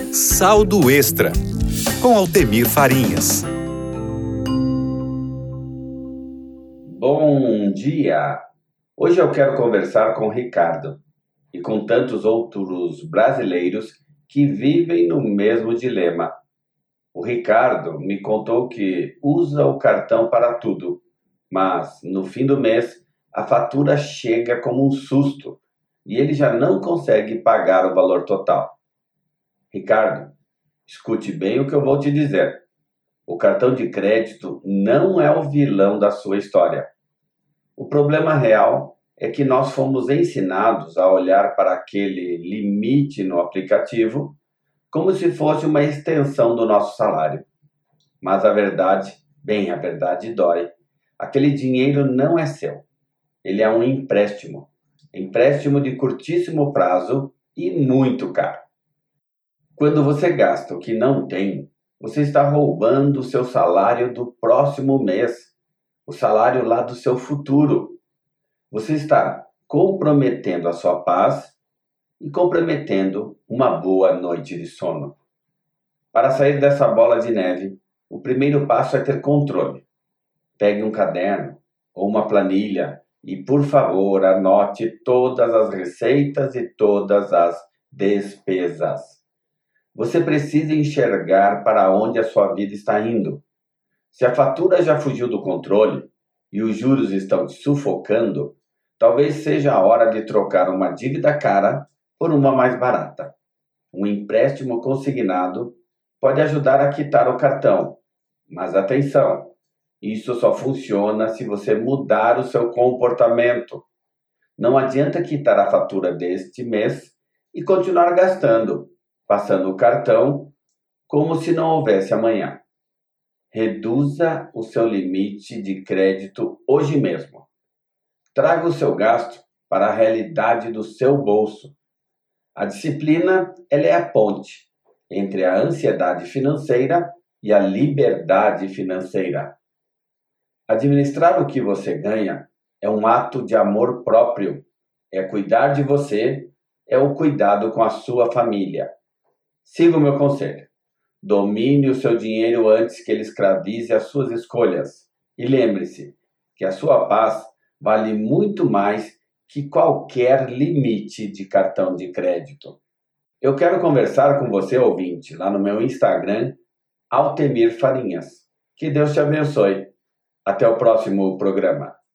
Saldo Extra, com Altemir Farinhas. Bom dia! Hoje eu quero conversar com Ricardo e com tantos outros brasileiros que vivem no mesmo dilema. O Ricardo me contou que usa o cartão para tudo, mas no fim do mês a fatura chega como um susto e ele já não consegue pagar o valor total. Ricardo, escute bem o que eu vou te dizer. O cartão de crédito não é o vilão da sua história. O problema real é que nós fomos ensinados a olhar para aquele limite no aplicativo como se fosse uma extensão do nosso salário. Mas a verdade dói. Aquele dinheiro não é seu. Ele é um empréstimo. Empréstimo de curtíssimo prazo e muito caro. Quando você gasta o que não tem, você está roubando o seu salário do próximo mês, o salário lá do seu futuro. Você está comprometendo a sua paz e comprometendo uma boa noite de sono. Para sair dessa bola de neve, o primeiro passo é ter controle. Pegue um caderno ou uma planilha e, por favor, anote todas as receitas e todas as despesas. Você precisa enxergar para onde a sua vida está indo. Se a fatura já fugiu do controle e os juros estão te sufocando, talvez seja a hora de trocar uma dívida cara por uma mais barata. Um empréstimo consignado pode ajudar a quitar o cartão, mas atenção, isso só funciona se você mudar o seu comportamento. Não adianta quitar a fatura deste mês e continuar gastando, passando o cartão como se não houvesse amanhã. Reduza o seu limite de crédito hoje mesmo. Traga o seu gasto para a realidade do seu bolso. A disciplina, ela é a ponte entre a ansiedade financeira e a liberdade financeira. Administrar o que você ganha é um ato de amor próprio. É cuidar de você, é o cuidado com a sua família. Siga o meu conselho. Domine o seu dinheiro antes que ele escravize as suas escolhas. E lembre-se que a sua paz vale muito mais que qualquer limite de cartão de crédito. Eu quero conversar com você, ouvinte, lá no meu Instagram, Altemir Farinhas. Que Deus te abençoe. Até o próximo programa.